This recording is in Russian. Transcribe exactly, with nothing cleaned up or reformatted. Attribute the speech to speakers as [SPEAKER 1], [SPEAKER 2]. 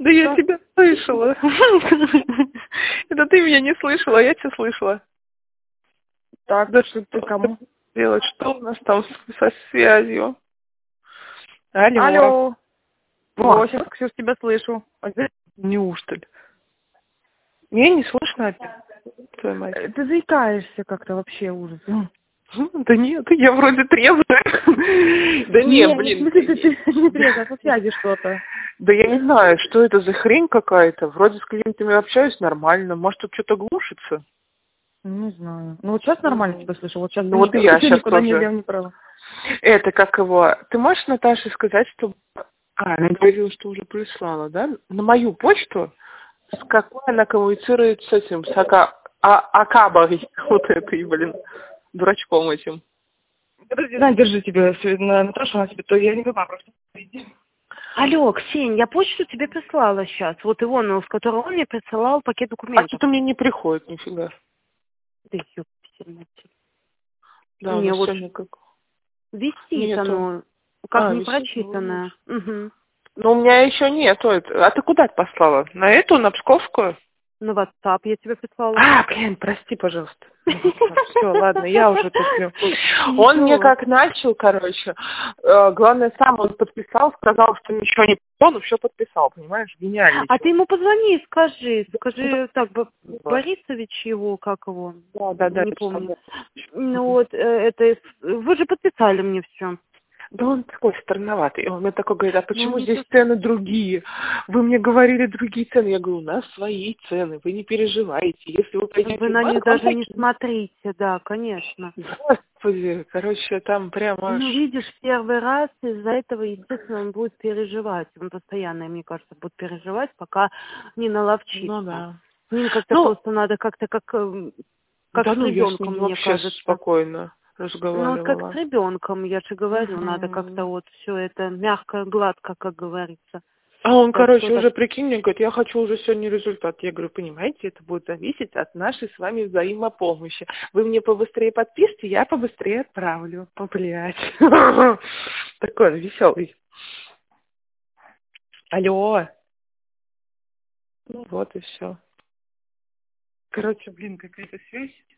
[SPEAKER 1] Да я
[SPEAKER 2] Что?
[SPEAKER 1] тебя слышала. Это ты меня не слышала, а я тебя слышала.
[SPEAKER 2] Так,
[SPEAKER 1] Да
[SPEAKER 2] что ты
[SPEAKER 1] что
[SPEAKER 2] кому?
[SPEAKER 1] делать? Что у нас там с- со связью? Алло.
[SPEAKER 2] Алло.
[SPEAKER 1] О,
[SPEAKER 2] О, сейчас Ксюш тебя слышу.
[SPEAKER 1] опять? Неужто ли? Мне не слышно опять. Твою мать.
[SPEAKER 2] Э, Ты заикаешься как-то вообще ужас.
[SPEAKER 1] М. Да нет, я вроде трезвая. Да не,
[SPEAKER 2] Не, не в
[SPEAKER 1] блин.
[SPEAKER 2] смысле, ты, ты не трезво, со связи что-то.
[SPEAKER 1] Да я не знаю, что это за хрень какая-то. Вроде с клиентами общаюсь нормально. Может, тут что-то глушится?
[SPEAKER 2] Не знаю. Ну вот сейчас нормально тебя слышу. Вот сейчас
[SPEAKER 1] Ну
[SPEAKER 2] ты
[SPEAKER 1] вот и
[SPEAKER 2] никуда,
[SPEAKER 1] я
[SPEAKER 2] ты
[SPEAKER 1] сейчас
[SPEAKER 2] никуда не
[SPEAKER 1] тоже.
[SPEAKER 2] влево, не вправо.
[SPEAKER 1] Это как его... Ты можешь Наташе сказать, что... А, она говорила, что уже прислала, да? На мою почту, с какой она коммуницирует с этим, с Ака... а, Акабой, вот этой, блин, дурачком этим.
[SPEAKER 2] Подожди, на, держи тебе, Свет- на- Наташа, она тебе, то я не понимаю просто.
[SPEAKER 3] Алло, Ксень, я почту тебе прислала сейчас. Вот его, ну, с которого он мне присылал пакет
[SPEAKER 1] А
[SPEAKER 3] документов.
[SPEAKER 1] что-то мне не приходит нифига.
[SPEAKER 3] Да ёпсель.
[SPEAKER 1] Да, у
[SPEAKER 3] Не,
[SPEAKER 1] нас
[SPEAKER 3] вот
[SPEAKER 1] сегодня как...
[SPEAKER 3] висит
[SPEAKER 1] Нету.
[SPEAKER 3] оно, как
[SPEAKER 1] А,
[SPEAKER 3] не
[SPEAKER 1] висит, ну,
[SPEAKER 3] прочитанное. Угу.
[SPEAKER 1] но у меня еще нету. это- А ты куда ты послала? На эту, на Псковскую?
[SPEAKER 3] На WhatsApp я тебе прислала.
[SPEAKER 1] А, блин, прости, пожалуйста. Все, ладно, я уже туплю.
[SPEAKER 3] Ничего.
[SPEAKER 1] Он мне как начал, короче, э, главное, сам он подписал, сказал, что ничего не понял, но все подписал, понимаешь? Гениальный
[SPEAKER 3] А ты
[SPEAKER 1] человек.
[SPEAKER 3] ему позвони и скажи, скажи так, Бо-
[SPEAKER 1] Да,
[SPEAKER 3] Борисович его, как его,
[SPEAKER 1] да, да.
[SPEAKER 3] не
[SPEAKER 1] это
[SPEAKER 3] помню.
[SPEAKER 1] самое.
[SPEAKER 3] Ну вот, э, это, вы же подписали мне все.
[SPEAKER 1] Да он такой странноватый. И он мне такой говорит, а
[SPEAKER 3] Ну,
[SPEAKER 1] почему
[SPEAKER 3] не
[SPEAKER 1] здесь
[SPEAKER 3] тут-
[SPEAKER 1] цены другие? Вы мне говорили другие цены. Я говорю, у нас свои цены, вы не переживайте. Если вы пойдете
[SPEAKER 3] Вы
[SPEAKER 1] в
[SPEAKER 3] на них
[SPEAKER 1] банк, вам
[SPEAKER 3] даже не
[SPEAKER 1] такие...
[SPEAKER 3] смотрите, да, конечно.
[SPEAKER 1] Господи, короче, там прямо
[SPEAKER 3] Ну,
[SPEAKER 1] аж...
[SPEAKER 3] видишь, первый раз из-за этого, естественно, он будет переживать. Он постоянно, мне кажется, будет переживать, пока не наловчится.
[SPEAKER 1] Ну да.
[SPEAKER 3] С ним как-то
[SPEAKER 1] Ну,
[SPEAKER 3] просто надо как-то как, эм, как
[SPEAKER 1] да
[SPEAKER 3] с
[SPEAKER 1] ну я с ним
[SPEAKER 3] ребенком, мне
[SPEAKER 1] вообще
[SPEAKER 3] кажется.
[SPEAKER 1] спокойно
[SPEAKER 3] Ну, вот как с
[SPEAKER 1] разговаривала.
[SPEAKER 3] ребенком, я же говорю, надо как-то
[SPEAKER 1] Мгм.
[SPEAKER 3] вот все это мягко, гладко, как говорится.
[SPEAKER 1] А он,
[SPEAKER 3] Так
[SPEAKER 1] короче,
[SPEAKER 3] что так.
[SPEAKER 1] уже прикинь, мне говорит, я хочу уже сегодня результат. Я говорю, понимаете, это будет зависеть от нашей с вами взаимопомощи. Вы мне побыстрее подпишите, я побыстрее отправлю. Блять. Такой он веселый. Алло. Ну вот и все. Короче, блин, какая-то связь.